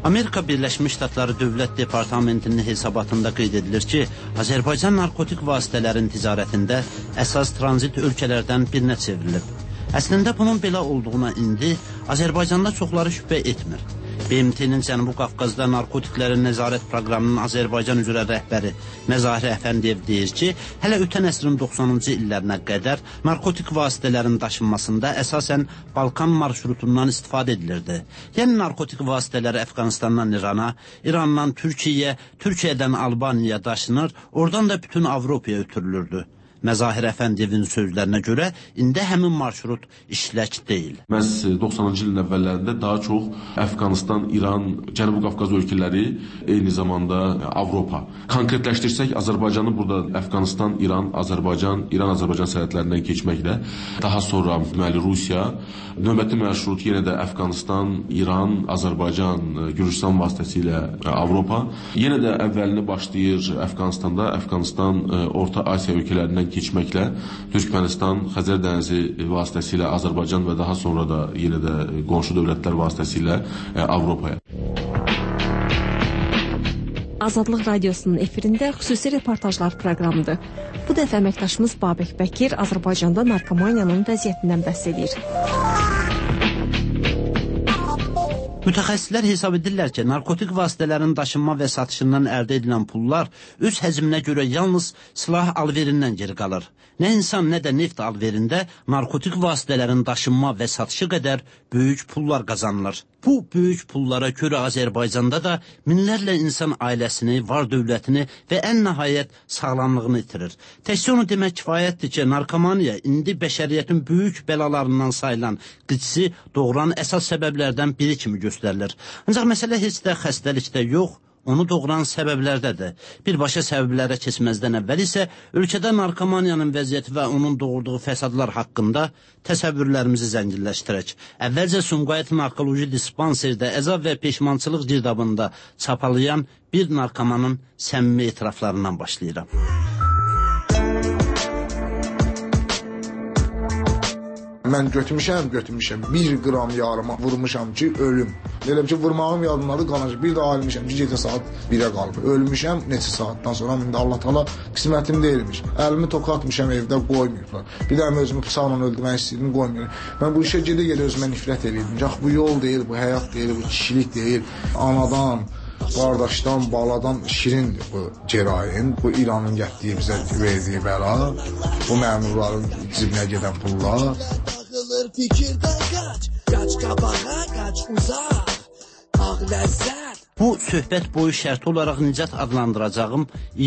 Amerika Birləşmiş Ştatları Dövlət Departamentinin hesabatında qeyd edilir ki, Azərbaycan narkotik vasitələrin ticarətində əsas tranzit ölkələrdən birinə çevrilib. Əslində bunun belə olduğuna indi Azərbaycanda çoxları şübhə etmir. BMT-nin Cənubi Qafqazda narkotiklərin nəzarət proqramının Azərbaycan üzrə rəhbəri Məzahir Əfəndiyev deyir ki, hələ ötən əsrin 90-cı illərinə qədər narkotik vasitələrin daşınmasında əsasən Balkan marşrutundan istifadə edilirdi. Yəni narkotik vasitələri Əfqanistandan İrana, İrandan Türkiyəyə, Türkiyədən Albaniyaya daşınır, oradan da bütün Avropaya ötürülürdü. Məzahir Əfəndiyevin sözlərinə görə indi həmin marşrut işlək deyil. Məhz 90-cı ilin əvvəllərində daha çox Əfqanistan, İran, Cənubi Qafqaz ölkələri, eyni zamanda Avropa. Konkretləşdirsək, Azərbaycanı burada Əfqanistan, İran, Azərbaycan, İran-Azərbaycan sərhədlərindən keçməklə, daha sonra deməli Rusiya, növbəti marşrut yenə də Əfqanistan, İran, Azərbaycan, Gürcüstan vasitəsilə Avropa. Yenə də əvvəlini başlayır Əfqanistanda, Əfqanistan, Orta Asiya ölkələrindən keçməklə Türkmənistan, Xəzər dənizi vasitəsilə Azərbaycan və daha sonra da yenə də qonşu dövlətlər vasitəsilə Avropaya. Azadlıq Radiosunun efirində xüsusi reportajlar proqramıdır. Bu dəfə əməkdaşımız Babək Bəkir Azərbaycanda narkomaniyanın vəziyyətindən bəhs edir. Mütəxəssislər hesab edirlər ki, narkotik vasitələrin daşınma və satışından əldə edilən pullar öz həcminə görə yalnız silah alverindən geri qalır. Nə insan, nə də neft alverində narkotik vasitələrin daşınma və satışı qədər böyük pullar qazanılır. Bu böyük pullara görə Azərbaycanda da minlərlə insan ailəsini, var dövlətini və ən nəhayət sağlamlığını itirir. Təkcə onu demək kifayətdir ki, narkomaniya indi bəşəriyyətin böyük bəlalarından sayılan qıçısı doğuran əsas səbəblərdən biri kimi göstərilir. Ancaq məsələ heç də xəstəlikdə yox, onu doğuran səbəblərdədir. Birbaşa səbəblərə keçməzdən əvvəl isə ölkədə narkomaniyanın vəziyyəti və onun doğurduğu fəsadlar haqqında təsəvvürlərimizi zənginləşdirək. Əvvəlcə Sumqayıt Narkoloji Dispanserdə əzab və peşmançılıq girdabında çapalayan bir narkomanın səmimi etiraflarından başlayıram. Mən götürmüşəm, 1 qram yarıma vurmuşam ki, ölüm. Elə ki, vurmağım yadımdadır, qanacaq. Bir də ayrılmışam ki, gecə saat 1-ə qalıb. Ölmüşəm, neçə saatdan sonra, indi Allah təala qismətim deyilmiş. Əlimi toka atmışam, evdə qoymayıblar. Bir də özümü bıçaqla öldürmək istəyirdim, qoymuyor. Mən bu işə gedə-gedə özümə nifrət edirdim. Yax, bu yol deyil, bu həyat deyil, bu kişilik deyil. Anadan, qardaşdan, baladan şirindir bu cərahin, bu İranın getdiyi bizə verdiyi bəla, bu məmurların cibinə gedən pullar. Dağılır fikirdən qaç qabağa, qaç uzaq, ağ ləzzət. Bu söhbət boyu şərti olaraq Nicat adlandıracağım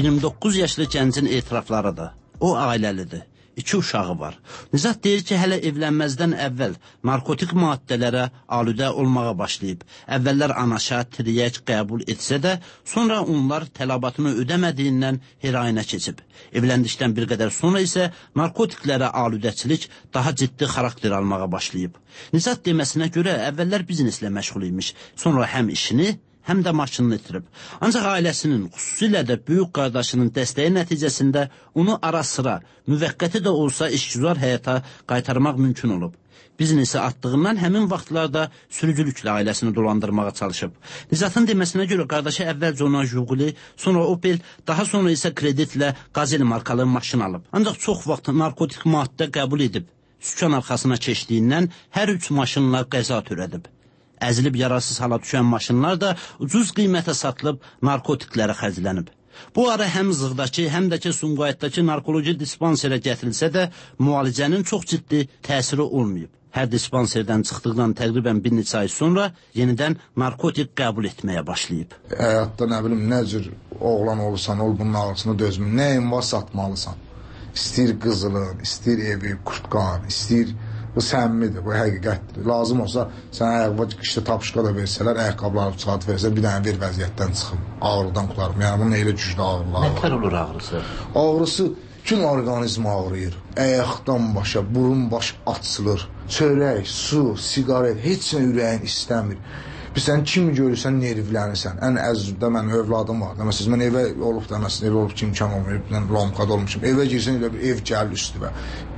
29 yaşlı gəncin etiraflarıdır. O ailəlidir. 2 uşağı var. Nicat deyir ki, hələ evlənməzdən əvvəl narkotik maddələrə alüdə olmağa başlayıb. Əvvəllər anaşa, triyək qəbul etsə də, sonra onlar tələbatını ödəmədiyindən heroinə keçib. Evləndikdən bir qədər sonra isə narkotiklərə alüdəçilik daha ciddi xarakter almağa başlayıb. Nicat deməsinə görə əvvəllər bizneslə məşğul imiş, sonra həm işini, həm də maşınını itirib. Ancaq ailəsinin, xüsusilə də böyük qardaşının dəstəyi nəticəsində onu ara sıra, müvəqqəti də olsa işgüzar həyata qaytarmaq mümkün olub. Biznesi atdığından həmin vaxtlarda sürücülüklə ailəsini dolandırmağa çalışıb. Nizatın deməsinə görə qardaşı əvvəlcə ona Juguli, sonra Opel, daha sonra isə kreditlə Qazel markalı maşın alıb. Ancaq çox vaxt narkotik maddə qəbul edib. Sükan arxasına keçdiyindən hər 3 maşınla qəza törədib. Əzilib yararsız hala düşən maşınlar da ucuz qiymətə satılıb narkotiklərə xərclənib. Bu ara həm Zığdakı, həm də ki Sumqayıtdakı narkoloji dispanserə gətirilsə də müalicənin çox ciddi təsiri olmayıb. Hər dispanserdən çıxdıqdan təqribən bir neçə ay sonra yenidən narkotik qəbul etməyə başlayıb. Həyatda nə bilim, nə cür oğlan olursan, ol bunun ağrısını dözmür, nəyin var satmalısan. İstəyir qızılın, istəyir evi, kurtqan, istəyir... Bu səmimidir, bu həqiqətdir. Lazım olsa, sənə ayaqqabı işte tapışqa da versələr, ayaqqabıları çıxart versə, bir dənə bir vəziyyətdən çıxım, ağrıdan qutarım. Yəni, bunun elə güclü ağrılar var. Nətər olur ağrısı? Ağrısı bütün orqanizm ağrıyır. Əyaqdan başa, burun baş açılır. Çörək, su, sigaret, heç nə ürəyin istəmir. Sən kimi görürsən, nervlənirsən. Ən əzizdə mənim övladım var. Məsələn, mən evə olub da, məsələn, evə olub ki, imkan olmayıb, lomkada olmuşum. Evə girsən, elə bir ev gəlir üstüvə.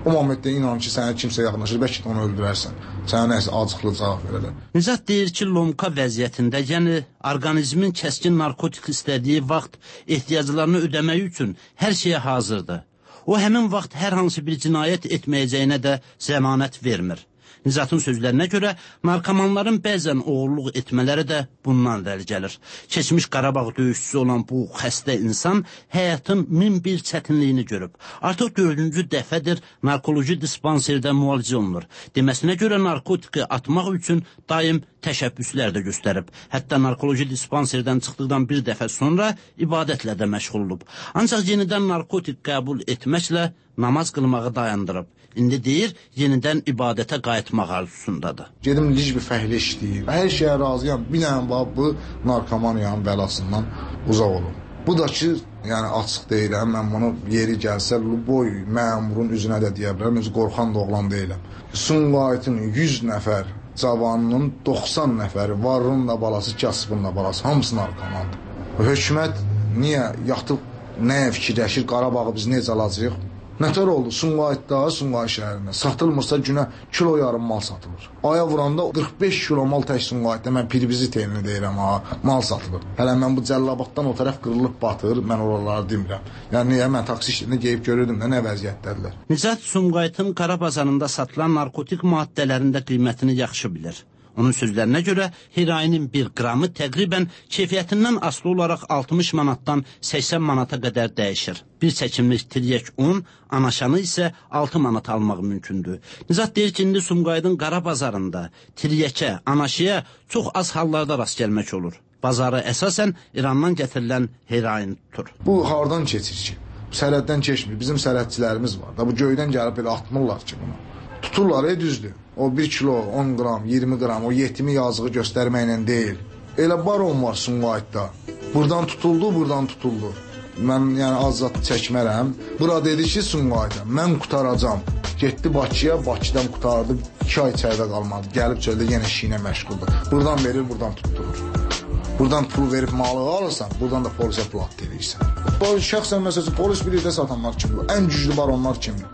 O momentdə inan ki, sənə kimsə yaxınlaşır, bəlkə də onu öldürərsən. Sənə nəsə acıqlı cavab verərlər. Nizat deyir ki, lomka vəziyyətində, yəni orqanizmin kəskin narkotik istədiyi vaxt ehtiyaclarını ödəmək üçün hər şeyə hazırdır. O həmin vaxt hər hansı bir cinayət etməyəcəyinə də zəmanət vermir. Nizatın sözlərinə görə narkomanların bəzən oğurluq etmələri də bundan irəli gəlir. Keçmiş Qarabağ döyüşçüsü olan bu xəstə insan həyatın min bir çətinliyini görüb. Artıq 4-cü dəfədir narkoloji dispanserdə müalicə olunur. Deməsinə görə narkotiki atmaq üçün daim təşəbbüslər də göstərib. Hətta narkoloji dispanserdən çıxdıqdan bir dəfə sonra ibadətlə də məşğul olub. Ancaq yenidən narkotik qəbul etməklə namaz qılmağı dayandırıb. İndi deyir, yenidən ibadətə qayıtmaq arzusundadır. Gedim lic bir fəhlə işləyir. Hər şeyə razıyam. Bir dənə bax, bu narkomaniyanın bəlasından uzaq olun. Bu da ki, yəni açıq deyiləm. Mən bunu yeri gəlsə, boy məmurun üzünə də deyə bilərəm. Özü qorxan da oğlan deyiləm. Sumqayıtın 100 nəfər cavanının 90 nəfəri, varının da balası, kasıbın da balası, hamısı narkomandır. Hökumət niyə yatıb, nəyə fikirləşir, Qarabağı biz necə alacağıq? Nətər oldu? Sumqayıtda, Sumqayıt şəhərində satılmırsa günə kilo yarım mal satılır. Aya vuranda 45 kilo mal tək Sumqayıtda, mən pirbizi telini deyirəm, mal satılır. Hələ mən bu Cəllabaddan o tərəf qırılıb batır, mən oraları demirəm. Yəni niyə mən taksi işlərində geyib görürdüm də, nə vəziyyətdədirlər. Nizat Sumqayıtın Qarabazarında satılan narkotik maddələrində qiymətini yaxşı bilir. Onun sözlərinə görə heroinin 1 qramı təqribən keyfiyyətindən asılı olaraq 60 manatdan 80 manata qədər dəyişir. Bir çəkimlik tiryək un, anaşanı isə 6 manat almaq mümkündür. Nizat deyir ki, indi Sumqayıtın Qarabazarında tiryəkə, anaşıya çox az hallarda rast gəlmək olur. Bazarı əsasən İrandan gətirilən heroin tutur. Bu hardan keçir ki? Sərhəddən keçmir. Bizim sərhədçilərimiz var da, bu göydən gəlib belə atmırlar ki bunu. Tuturlar, düzdür. O 1 kilo, 10 qram, 20 qram, o yetimi yazığı göstərməklə deyil. Elə baron var Sumqayıtda. Buradan tutuldu, buradan tutuldu. Mən yəni azad çəkmərəm. Bura dedi ki, Sumqayıtda, mən qutaracam. Getdi Bakıya, Bakıdan qutardı, 2 ay içəridə qalmadı. Gəlib çöldə yenə işinə məşğuldur. Buradan verir, buradan tutturur. Buradan pul verib malı alırsan, buradan da polisə pul at verirsən. Bu şəxsən məsələn, polis birlikdə satanlar kimdir? Ən güclü baronlar kimdir?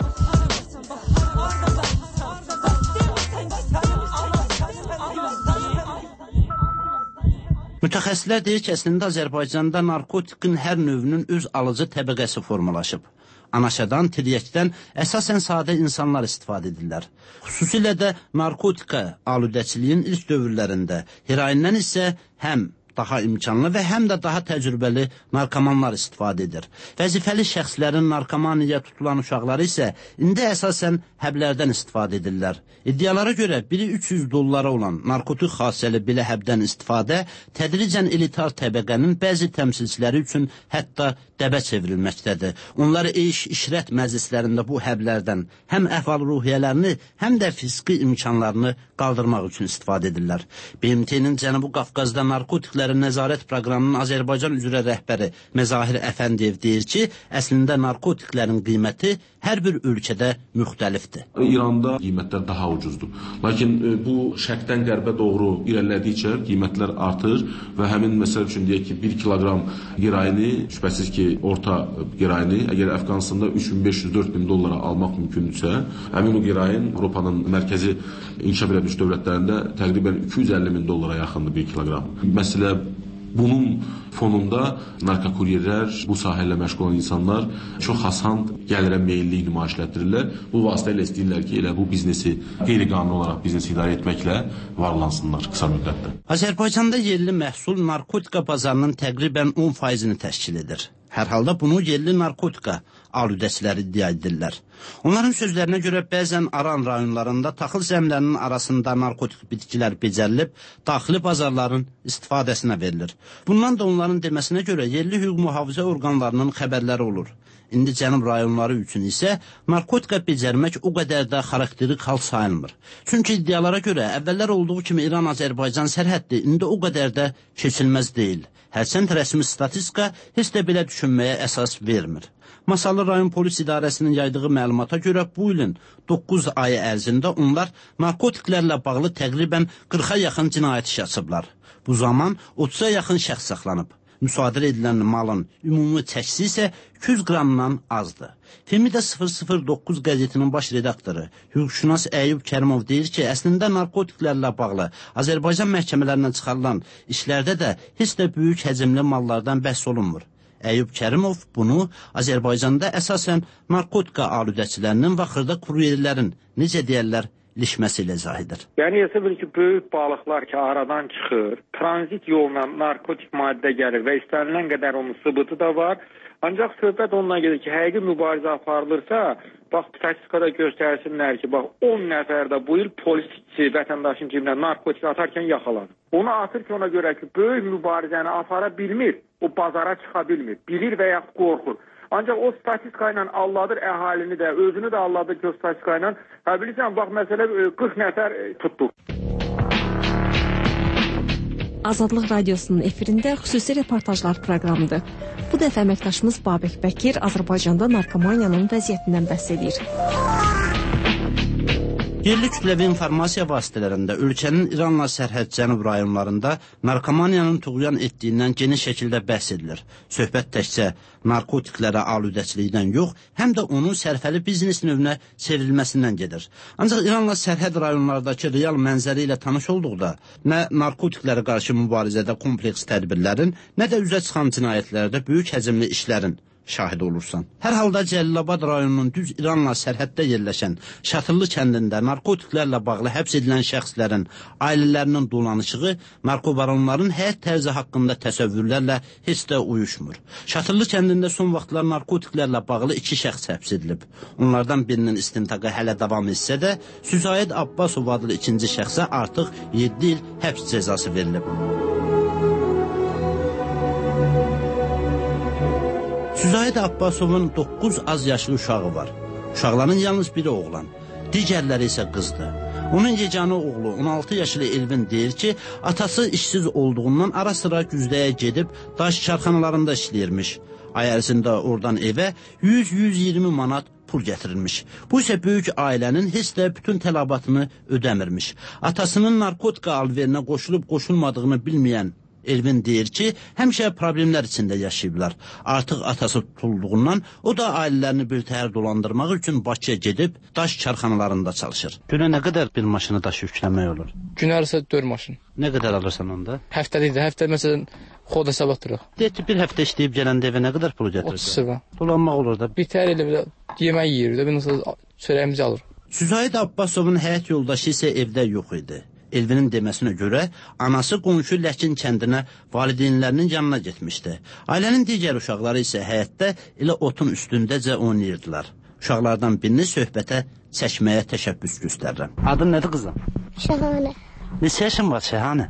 Mütəxəssislər deyir ki, əslində Azərbaycanda narkotikin hər növünün öz alıcı təbəqəsi formalaşıb. Anaşadan, tiryəkdən əsasən sadə insanlar istifadə edirlər. Xüsusilə də narkotika aludəçiliyin ilk dövrlərində, heroindən isə həm daha imkanlı və həm də daha təcrübəli narkomanlar istifadə edir. Vəzifəli şəxslərin narkomaniyaya tutulan uşaqları isə indi əsasən həblərdən istifadə edirlər. İddialara görə biri 300 dollara olan narkotik xassəli belə həbdən istifadə tədricən elitar təbəqənin bəzi təmsilçiləri üçün hətta dəbə çevrilməkdədir. Onları işrət məclislərində bu həblərdən həm əhval-ruhiyyələrini, həm də fiziki imkanlarını qaldırmaq üçün istifadə edirlər. BMT-nin Cənubi Qafqazda narkotiklərin nəzarət proqramının Azərbaycan üzrə rəhbəri Məzahir Əfəndiyev deyir ki, əslində narkotiklərin qiyməti hər bir ölkədə müxtəlifdir. İranda qiymətlər daha ucuzdur. Lakin bu şərqdən qərbə doğru irəlilədikcə qiymətlər artır və həmin məsəl üçün deyək ki, 1 kiloqram heroini, şübhəsiz ki, orta heroini, əgər Əfqanistanda 3500-4000 dollara almaq mümkündürsə, həmin o heroin Avropanın mərkəzi inkişaf edilmiş dövlətlərində təqribən 250 min dollara yaxındır 1 kiloqram. Məsələ bunun fonunda narkokuryerlər, bu sahə ilə məşğul olan insanlar çox asan gəlirə meyilli nümayiş etdirirlər. Bu vasitələ istəyirlər ki, elə bu biznesi qeyri-qanuni olaraq biznesi idarə etməklə varlansınlar qısa müddətdə. Azərbaycanda yerli məhsul narkotika bazarının təqribən 10%-ni təşkil edir. Hər halda bunu yerli narkotika aludəçiləri iddia edirlər. Onların sözlərinə görə bəzən Aran rayonlarında taxıl zəmlərinin arasında narkotik bitkilər becərilib, daxili bazarların istifadəsinə verilir. Bundan da onların deməsinə görə yerli hüquq mühafizə orqanlarının xəbərləri olur. İndi cənub rayonları üçün isə narkotika becərmək o qədər də xarakterik hal sayılmır. Çünki iddialara görə əvvəllər olduğu kimi İran-Azərbaycan sərhəddi indi o qədər də keçilməz deyil. Hərçənd rəsmi statistika heç də belə düşünməyə əsas vermir. Masallı rayon polis idarəsinin yaydığı məlumata görə bu ilin 9 ayı ərzində onlar narkotiklərlə bağlı təqribən 40-a yaxın cinayət işi açıblar. Bu zaman 30-a yaxın şəxs saxlanıb. Müsadirə edilən malın ümumi çəkisi isə 200 qramdan azdır. Femida 009 qəzetinin baş redaktoru hüquqşünas Əyyub Kərimov deyir ki, əslində narkotiklərlə bağlı Azərbaycan məhkəmələrindən çıxarılan işlərdə də heç də böyük həcmli mallardan bəhs olunmur. Əyyub Kərimov bunu Azərbaycanda əsasən narkotika aludəçilərinin və xırda kuryerlərin, necə deyərlər, ilişməsi ilə izah edir. Yəni hesab ki, böyük balıqlar ki, aradan çıxır, tranzit yolla narkotik maddə gəlir və istənilən qədər onun sıbıtı da var. Ancaq söhbət ondan gedir ki, həqiqi mübarizə aparılırsa, bax, statistikada göstərsinlər ki, bax, 10 nəfər də bu il polisçi vətəndaşın cibinə narkotik atarkən yaxalanır. Onu atır ki, ona görə ki, böyük mübarizəni apara bilmir, o bazara çıxa bilmir, bilir və yaxud qorxur. Ancaq o statistika ilə alladır əhalini də, özünü də alladır ki, o statistika ilə. Hə, bilirsən, bax, məsələ 40 nəfər tutduq. Azadlıq Radiosunun efirində xüsusi reportajlar proqramıdır. Bu dəfə əməkdaşımız Babək Bəkir Azərbaycanda narkomaniyanın vəziyyətindən bəhs edir. Yerli kütləvi informasiya vasitələrində ölkənin İranla sərhəd cənub rayonlarında narkomaniyanın tuğyan etdiyindən geniş şəkildə bəhs edilir. Söhbət təkcə narkotiklərə aludəçilikdən yox, həm də onun sərfəli biznes növünə çevrilməsindən gedir. Ancaq İranla sərhəd rayonlardakı real mənzəri ilə tanış olduqda, nə narkotiklərə qarşı mübarizədə kompleks tədbirlərin, nə də üzə çıxan cinayətlərdə böyük həcmli işlərin şahid olursan. Hər halda Cəlilabad rayonunun düz İranla sərhəddə yerləşən Şatırlı kəndində narkotiklərlə bağlı həbs edilən şəxslərin ailələrinin dolanışığı narkobaronların həyat tərzi haqqında təsəvvürlərlə heç də uyuşmur. Şatırlı kəndində son vaxtlar narkotiklərlə bağlı 2 şəxs həbs edilib. Onlardan birinin istintaqı hələ davam etsə də, Süzayed Abbasov adlı ikinci şəxsə artıq 7 il həbs cəzası verilib. Süzayed Abbasovun 9 az yaşlı uşağı var. Uşaqların yalnız biri oğlan, digərləri isə qızdır. Onun yeganə oğlu 16 yaşlı Elvin deyir ki, atası işsiz olduğundan ara sıra güzdəyə gedib daş karxanalarında işləyirmiş. Ay ərzində oradan evə 100-120 manat pul gətirilmiş. Bu isə böyük ailənin heç də bütün tələbatını ödəmirmiş. Atasının narkotika alverinə qoşulub qoşulmadığını bilməyən Elvin deyir ki, həmişə problemlər içində yaşayıblar. Artıq atası tutulduğundan o da ailələrini birtəhər dolandırmaq üçün Bakıya gedib daş karxanalarında çalışır. Günə nə qədər bir maşını daş yükləmək olur? Günərsə 4 maşın. Nə qədər alırsan onda? Həftəlikdə, həftə məsələn xoda sabatırıq. Deyir ki, bir həftə işləyib gələndə evə nə qədər pulu gətirirsən? 30 Dolanmaq olur da. Bir tər elə yemək yeyir də, bir nəsə çörəyimizi alır. Süzayed Abbasovun həyat yoldaşı isə evdə yox idi. Elvinin deməsinə görə, anası qonşu Ləkin kəndinə valideynlərinin yanına getmişdi. Ailənin digər uşaqları isə həyətdə elə otun üstündəcə oynayırdılar. Uşaqlardan birini söhbətə çəkməyə təşəbbüs göstərirəm. Adın nədir qızım? Şəhanə. Neçə yaşın var Şəhanə?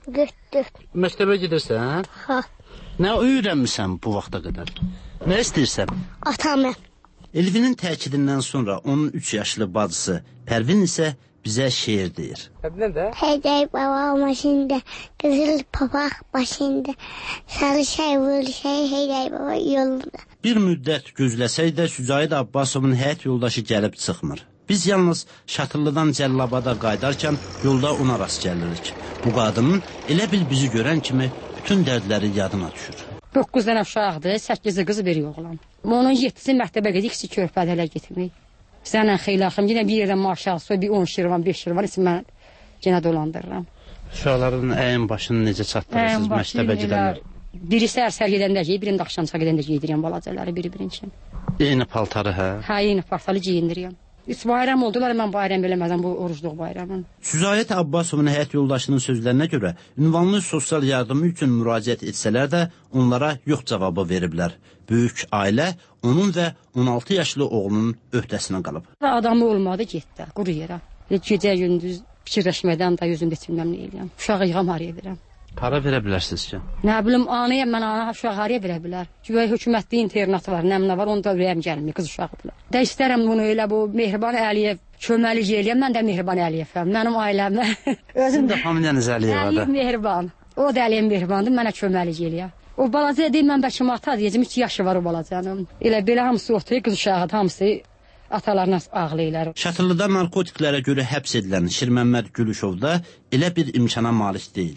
4. Məktəbə gedirsən? Ha. Nə öyrənmisən bu vaxta qədər? Nə istəyirsən? Atamı. Elvinin təkidindən sonra onun 3 yaşlı bacısı Pərvin isə bizə şeir deyir. Hədəy baba maşında, qızıl papaq başında, sarı şey vur şey hədəy baba yolunda. Bir müddət gözləsək də Süzayed Abbasovun həyat yoldaşı gəlib çıxmır. Biz yalnız Şatırlıdan Cəlilabada qaydarkən yolda ona rast gəlirik. Bu qadının elə bil bizi görən kimi bütün dərdləri yadına düşür. 9 dənə uşaqdır, 8 qız bir oğlan. Onun 7-si məktəbə gedir, ikisi körpədələr getmək. Sənə xeyli axım, yenə bir yerdən maşal, sonra bir 10 şirvan, 5 şirvan, isə mən yenə dolandırıram. Uşaqların əyin başını necə çatdırırsınız məktəbə gedənlər? Biri səhər gedəndə geyir, birində axşam çıxa gedəndə geydirirəm balacaları biri-birin üçün. Eyni paltarı, hə? Hə, eyni paltarı geyindirirəm. 3 bayram oldular, mən bayram eləməzəm bu orucluq bayramın. Süzayed Abbasovun həyat yoldaşının sözlərinə görə ünvanlı sosial yardımı üçün müraciət etsələr də onlara yox cavabı veriblər. Böyük ailə onun və 16 yaşlı oğlunun öhdəsinə qalıb. Adamı olmadı, getdi, quru yerə. Gecə gündüz fikirləşmədən də yüzümdə içilməm nə eləyəm. Uşağı yığam haraya verəm. Para verə bilərsiniz ki? Nə bilim, anaya mən ana uşağı haraya verə bilər. Güya hökumətli internatı var, nə var, onda ürəyim gəlmir, qız uşağıdırlar. Də istərəm bunu elə bu Mehriban Əliyev köməlik eləyəm, mən də Mehriban Əliyevəm, mənim ailəmə. Özüm də familiyanız Əliyevadır. Əliyev Mehriban, o da Əliyev Mehribandır, mənə köməlik eləyəm. O balaca deyim, mən bəlkə ata deyəcəm, 2 yaşı var o balacanın. Elə belə hamısı oturuyor, qız uşağıdır, hamısı atalarına ağlayırlar. Şatırlıda narkotiklərə görə həbs edilən Şirməmməd Gülüşov da elə bir imkana malik deyil.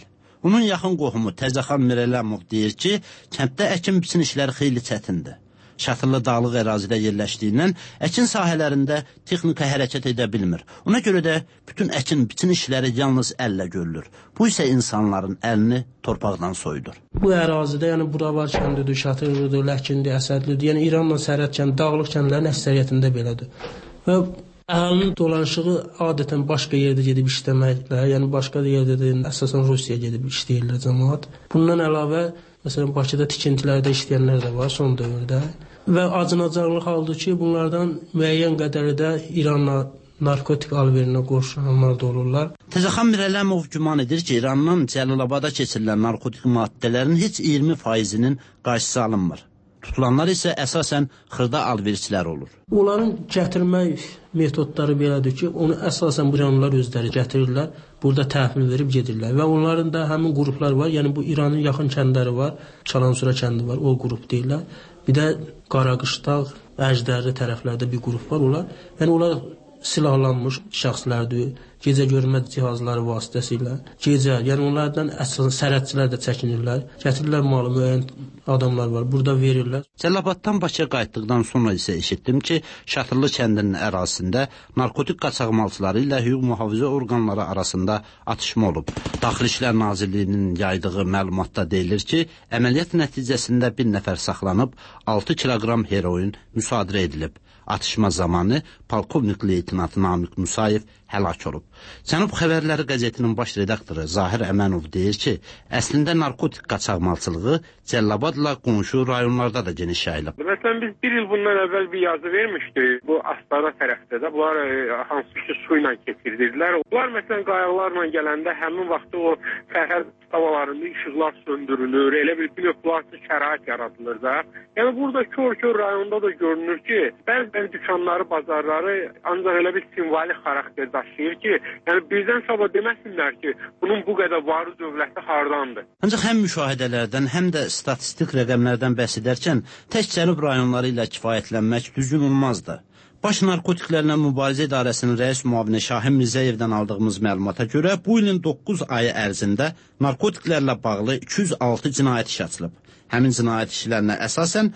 Onun yaxın qohumu Təzəxan Mirəlimov deyir ki, kənddə əkin-biçin işləri xeyli çətindir. Şatırlı dağlıq ərazidə yerləşdiyindən əkin sahələrində texnika hərəkət edə bilmir. Ona görə də bütün əkin-biçin işləri yalnız əllə görülür. Bu isə insanların əlini torpaqdan soyudur. Bu ərazidə, yəni Buravar kəndidir, Şatırlıdır, Ləkindir, Əsədlidir, yəni İranla sərhəd kəndi, dağlıq kəndlərin əksəriyyətində belədir. Və əhalinin dolanışığı adətən başqa yerdə gedib işləməklə, yəni başqa yerdə də əsasən Rusiyaya gedib işləyirlər cəmaət. Bundan əlavə, məsələn, Bakıda tikintilərdə işləyənlər də var son dövrdə. Və acınacaqlıq haldır ki, bunlardan müəyyən qədəri də İranla narkotik alverinə qoşulanlar da olurlar. Təzəxan Mirəlimov güman edir ki, İrandan Cəlilabada keçirilən narkotik maddələrin heç 20%-nin qarşısı alınmır. Tutulanlar isə əsasən xırda alverçilər olur. Onların gətirmək metodları belədir ki, onu əsasən İranlılar özləri gətirirlər, burada təhvil verib gedirlər. Və onların da həmin qruplar var, yəni bu İranın yaxın kəndləri var, Çalansura kəndi var, o qrup deyirlər. Bir də Qaraqışdağ, Əjdərli tərəflərdə bir qrup var, yəni onlar silahlanmış şəxslərdir, gecə görmə cihazları vasitəsilə. Gecə, yəni onlardan əsasən sərhədçilər də çəkinirlər, gətirirlər malı, müəyyən adamlar var, burada verirlər. Cəlilabaddan Bakıya qayıtdıqdan sonra isə eşitdim ki, Şatırlı kəndinin ərazisində narkotik qaçaqmalçıları ilə hüquq mühafizə orqanları arasında atışma olub. Daxili İşlər Nazirliyinin yaydığı məlumatda deyilir ki, əməliyyat nəticəsində bir nəfər saxlanıb, 6 kiloqram heroin müsadirə edilib. Atışma zamanı polkovnik leytenant Namiq Musayev həlak olub. Cənub Xəbərləri qəzetinin baş redaktoru Zahir Əmənov deyir ki, əslində narkotik qaçaqmalçılığı Cəlilabadla qonşu rayonlarda da geniş yayılıb. Məsələn, biz bir il bundan əvvəl bir yazı vermişdik. Bu Astara tərəfdə də bunlar hansı ki su ilə keçirdilər. Bunlar məsələn qayalarla gələndə həmin vaxtda o sərhəd tavalarında işıqlar söndürülür, elə bir bloklasız şərait yaradılır da. Yəni burada kör-kör rayonda da görünür ki, bəzən dükanları, bazarları ancaq elə bir simvolik xarakter daşıyır ki, yəni birdən sabah deməsinlər ki, bunun bu qədər varı dövləti hardandır. Ancaq həm müşahidələrdən, həm də statistik rəqəmlərdən bəhs edərkən tək cənub rayonları ilə kifayətlənmək düzgün olmazdı. Baş Narkotiklərlə Mübarizə İdarəsinin rəis müavini Şahin Mirzəyevdən aldığımız məlumata görə bu ilin 9 ayı ərzində narkotiklərlə bağlı 206 cinayət işi açılıb. Həmin cinayət işlərinə əsasən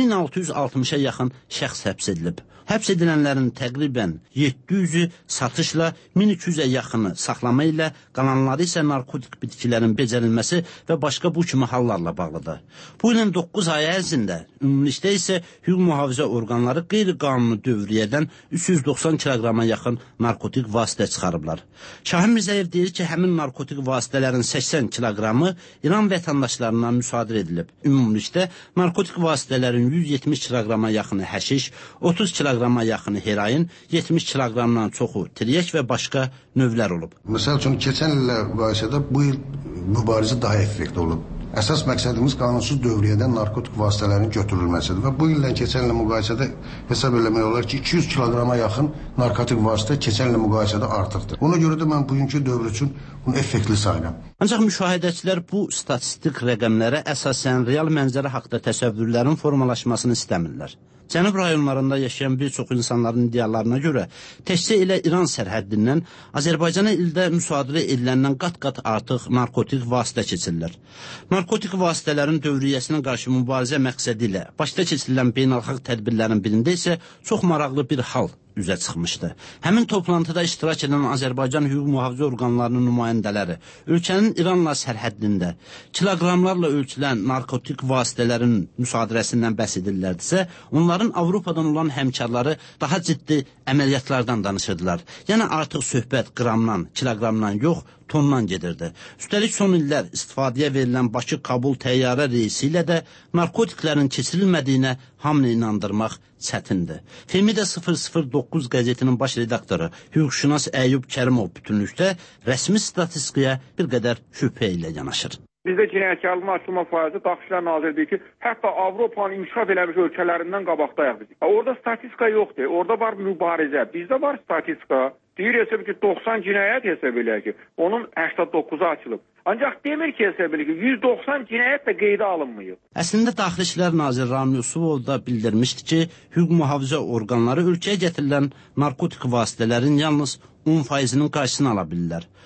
1660-a yaxın şəxs həbs edilib. Həbs edilənlərin təqribən 700-ü satışla, 1200-ə yaxını saxlama ilə, qalanları isə narkotik bitkilərin becərilməsi və başqa bu kimi hallarla bağlıdır. Bu ilin 9 ayı ərzində ümumilikdə isə hüquq mühafizə orqanları qeyri-qanuni dövriyyədən 390 kiloqrama yaxın narkotik vasitə çıxarıblar. Şahin Mirzəyev deyir ki, həmin narkotik vasitələrin 80 kiloqramı İran vətəndaşlarından müsadirə edilib. Ümumilikdə narkotik vasitələrin 170 kiloqrama yaxını həşiş, 30 kiloqrama yaxını heroin, 70 kiloqramdan çoxu tiryək və başqa növlər olub. Məsəl üçün, keçən illə müqayisədə bu il mübarizə daha effektiv olub. Əsas məqsədimiz qanunsuz dövriyyədən narkotik vasitələrin götürülməsidir və bu illə keçən illə müqayisədə hesab eləmək olar ki, 200 kiloqrama yaxın narkotik vasitə keçən illə müqayisədə artıqdır. Ona görə də mən bugünkü dövr üçün bunu effektli sayıram. Ancaq müşahidəçilər bu statistik rəqəmlərə əsasən real mənzərə haqda təsəvvürlərin formalaşmasını istəmirlər. Cənub rayonlarında yaşayan bir çox insanların iddialarına görə təkcə elə İran sərhəddindən Azərbaycana ildə müsadirə ediləndən qat-qat artıq narkotik vasitə keçirlər. Narkotik vasitələrin dövriyyəsinə qarşı mübarizə məqsədi ilə başda keçirilən beynəlxalq tədbirlərin birində isə çox maraqlı bir hal üzə çıxmışdı. Həmin toplantıda iştirak edən Azərbaycan hüquq mühafizə orqanlarının nümayəndələri ölkənin İranla sərhəddində kiloqramlarla ölçülən narkotik vasitələrin müsadirəsindən bəhs edirlərdisə, onların Avropadan olan həmkarları daha ciddi əməliyyatlardan danışırdılar. Yəni artıq söhbət qramdan, kiloqramdan yox, tondan gedirdi. Üstəlik son illər istifadəyə verilən Bakı-Kabul təyyarə reysi ilə də narkotiklərin keçirilmədiyinə hamını inandırmaq çətindir. Femidə 009 qəzetinin baş redaktoru hüquqşünas Əyyub Kərimov bütünlükdə rəsmi statistikaya bir qədər şübhə ilə yanaşır. Bizdə cinayətkarlığın açılma faizi Daxili İşlər Nazirliyi ki, hətta Avropanın inkişaf eləmiş ölkələrindən qabaqdayıq biz. Orada statistika yoxdur, orada var mübarizə, bizdə var statistika. Deyir hesab ki, 90 cinayət hesab eləyir ki, onun 89-u açılıb. Ancaq demir ki, hesab eləyir ki, 190 cinayət də qeydə alınmayıb. Əslində Daxili İşlər Naziri Rami Yusubov da bildirmişdi ki, hüquq mühafizə orqanları ölkəyə gətirilən narkotik vasitələrin yalnız 10%-nin qarşısını ala bilirlər.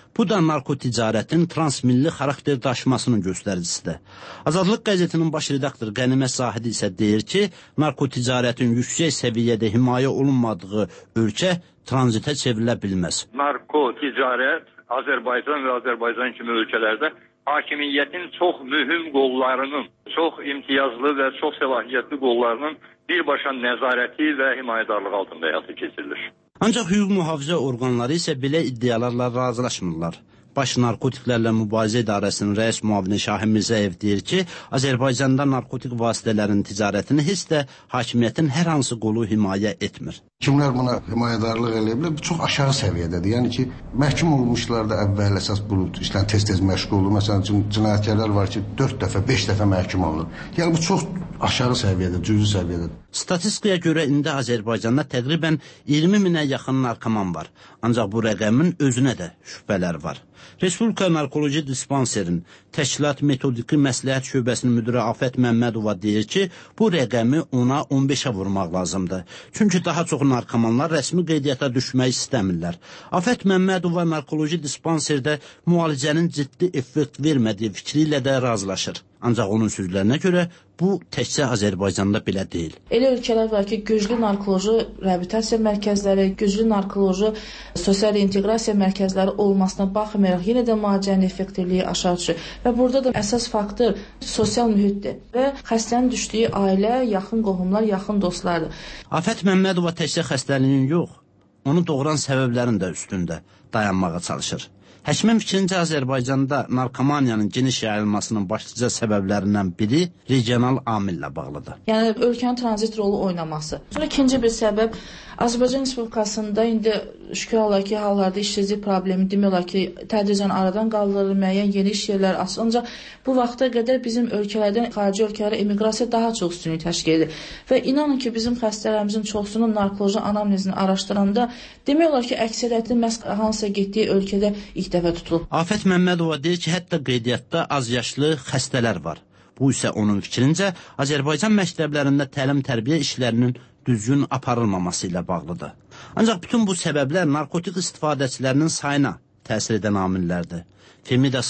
Bu da narkoticarətin transmilli xarakter daşımasının göstəricisidir. Azadlıq qəzetinin baş redaktoru Qənimət Zahidi isə deyir ki, narkoticarətin yüksək səviyyədə himayə olunmadığı ölkə tranzitə çevrilə bilməz. Narkoticarət Azərbaycan və Azərbaycan kimi ölkələrdə hakimiyyətin çox mühüm qollarının, çox imtiyazlı və çox səlahiyyətli qollarının birbaşa nəzarəti və himayədarlığı altında həyata keçirilir. Ancaq hüquq mühafizə orqanları isə belə iddialarla razılaşmırlar. Baş Narkotiklərlə Mübarizə İdarəsinin rəis müavini Şahin Mirzəyev deyir ki, Azərbaycanda narkotik vasitələrin ticarətini heç də hakimiyyətin hər hansı qolu himayə etmir. Kimlər buna himayədarlıq eləyiblər? Bu çox aşağı səviyyədədir. Yəni ki, məhkum olmuşlar da əvvəl əsas bu işlə tez-tez məşğul olur. Məsələn, cinayətkarlar var ki, 4 dəfə, 5 dəfə məhkum olur. Yəni bu çox aşağı səviyyədə, cüzi səviyyədə. Statistikaya görə indi Azərbaycanda təqribən 20 minə yaxın narkoman var. Ancaq bu rəqəmin özünə də şübhələr var. Respublika Narkoloji Dispanserin Təşkilat Metodiki Məsləhət Şöbəsinin müdiri Afət Məmmədova deyir ki, bu rəqəmi ona 15-ə vurmaq lazımdır. Çünki daha çox narkomanlar rəsmi qeydiyyata düşmək istəmirlər. Afət Məmmədova narkoloji dispanserdə müalicənin ciddi effekt vermədiyi fikri ilə də razılaşır. Ancaq onun sözlərinə görə bu təkcə Azərbaycanda belə deyil. Elə ölkələr var ki, güclü narkoloji reabilitasiya mərkəzləri, güclü narkoloji sosial inteqrasiya mərkəzləri olmasına baxmayaraq yenə də müalicənin effektivliyi aşağı düşür. Və burada da əsas faktor sosial mühitdir və xəstənin düşdüyü ailə, yaxın qohumlar, yaxın dostlardır. Afət Məmmədova təkcə xəstəliyin yox, onu doğuran səbəblərin də üstündə dayanmağa çalışır. Həkimin fikrincə Azərbaycanda narkomaniyanın geniş yayılmasının başlıca səbəblərindən biri regional amillə bağlıdır. Yəni ölkənin tranzit rolu oynaması. Sonra ikinci bir səbəb Azərbaycan Respublikasında indi şükür olar ki, hallarda işsizlik problemi demək olar ki, tədricən aradan qaldırılır, müəyyən yeni iş yerləri açılır. Ancaq bu vaxta qədər bizim ölkələrdən xarici ölkələrə emiqrasiya daha çox üstünlük təşkil edir. Və inanın ki, bizim xəstələrimizin çoxsunun narkoloji anamnezini araşdıranda demək olar ki, əksəriyyətin məhz hansısa getdiyi ölkədə ilk dəfə tutulub. Afət Məmmədova deyir ki, hətta qeydiyyatda az yaşlı xəstələr var. Bu isə onun fikrincə Azərbaycan məktəblərində təlim-tərbiyə işlərinin düzgün aparılmaması ilə bağlıdır. Ancaq bütün bu səbəblər narkotik istifadəçilərinin sayına təsir edən amillərdir. Femida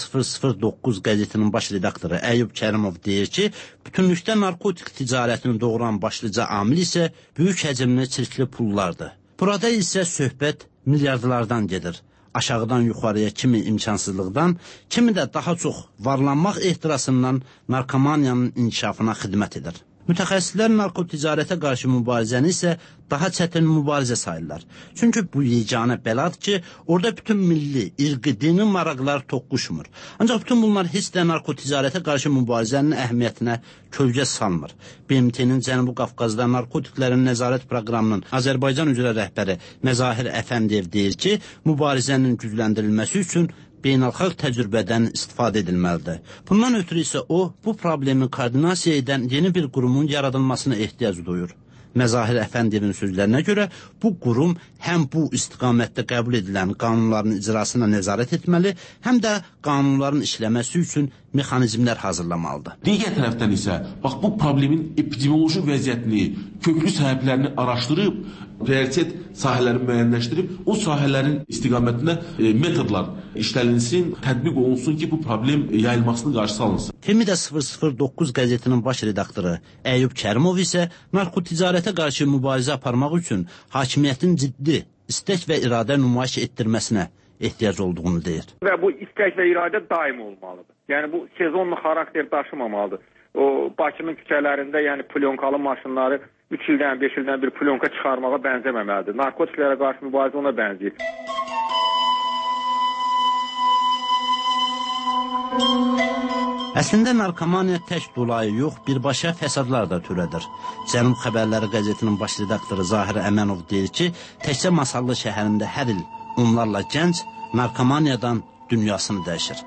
009 qəzetinin baş redaktoru Əyyub Kərimov deyir ki, bütünlükdə narkotik ticarətini doğuran başlıca amil isə böyük həcmli çirkli pullardır. Burada isə söhbət milyardlardan gedir. Aşağıdan yuxarıya kimi imkansızlıqdan, kimi də daha çox varlanmaq ehtirasından narkomaniyanın inkişafına xidmət edir. Mütəxəssislər narkoticarətə qarşı mübarizəni isə daha çətin mübarizə sayırlar. Çünki bu yeganə bəladır ki, orada bütün milli, irqi, dini maraqlar toqquşmur. Ancaq bütün bunlar heç də narkoticarətə qarşı mübarizənin əhəmiyyətinə kölgə salmır. BMT-nin Cənubi Qafqazda narkotiklərin nəzarət proqramının Azərbaycan üzrə rəhbəri Məzahir Əfəndiyev deyir ki, mübarizənin gücləndirilməsi üçün beynəlxalq təcrübədən istifadə edilməlidir. Bundan ötürü isə o, bu problemi koordinasiya edən yeni bir qurumun yaradılmasına ehtiyac duyur. Məzahir Əfəndiyevin sözlərinə görə bu qurum həm bu istiqamətdə qəbul edilən qanunların icrasına nəzarət etməli, həm də qanunların işləməsi üçün mexanizmlər hazırlamalıdır. Digər tərəfdən isə bax bu problemin epidemioloji vəziyyətini, köklü səbəblərini araşdırıb, prioritet sahələri müəyyənləşdirib, o sahələrin istiqamətinə metodlar işlənilsin, tətbiq olunsun ki, bu problem yayılmasının qarşısı alınsın. Femida 009 qəzetinin baş redaktoru Əyyub Kərimov isə narkoticarətə qarşı mübarizə aparmaq üçün hakimiyyətin ciddi istək və iradə nümayiş etdirməsinə ehtiyac olduğunu deyir. Və bu istək və iradə daim olmalıdır. Yəni bu sezonlu xarakter daşımamalıdır. O Bakının küçələrində, yəni plyonkalı maşınları 3 ildən, 5 ildən bir plyonka çıxarmağa bənzəməməlidir. Narkotiklərə qarşı mübarizə ona bənzəyir. Əslində narkomaniya tək dolayı yox, birbaşa fəsadlar da törədir. Cənub Xəbərləri qəzetinin baş redaktoru Zahir Əmənov deyir ki, təkcə Masallı şəhərində hər il onlarla gənc narkomaniyadan dünyasını dəyişir.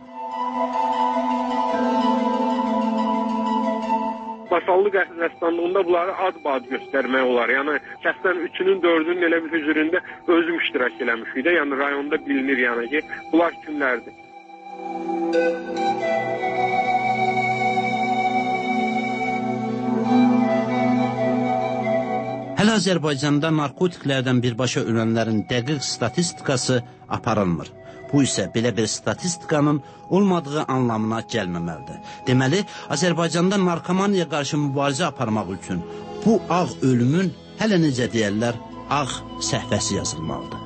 Masallı rəssamlığında bunları ad-bad göstərmək olar. Yəni, kəsdən 3-ünün, 4-ünün elə bir hüzurunda özüm iştirak eləmişik də. Yəni, rayonda bilinir yəni ki, bunlar kimlərdir. Hələ Azərbaycanda narkotiklərdən birbaşa ölənlərin dəqiq statistikası aparılmır. Bu isə belə bir statistikanın olmadığı anlamına gəlməməlidir. Deməli, Azərbaycanda narkomaniyaya qarşı mübarizə aparmaq üçün bu ağ ölümün, hələ necə deyərlər, ağ səhvəsi yazılmalıdır.